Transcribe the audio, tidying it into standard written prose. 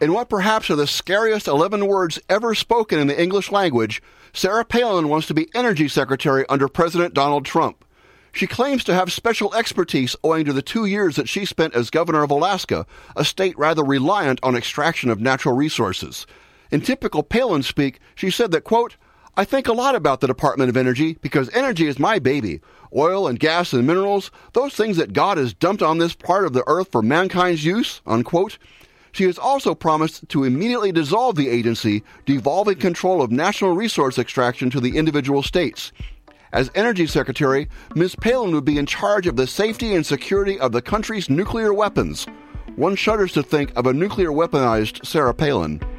In what perhaps are the scariest 11 words ever spoken in the English language, Sarah Palin wants to be Energy Secretary under President Donald Trump. She claims to have special expertise owing to the 2 years that she spent as governor of Alaska, a state rather reliant on extraction of natural resources. In typical Palin speak, she said that, quote, "I think a lot about the Department of Energy because energy is my baby. Oil and gas and minerals, those things that God has dumped on this part of the earth for mankind's use," unquote. She has also promised to immediately dissolve the agency, devolving control of national resource extraction to the individual states. As Energy Secretary, Ms. Palin would be in charge of the safety and security of the country's nuclear weapons. One shudders to think of a nuclear weaponized Sarah Palin.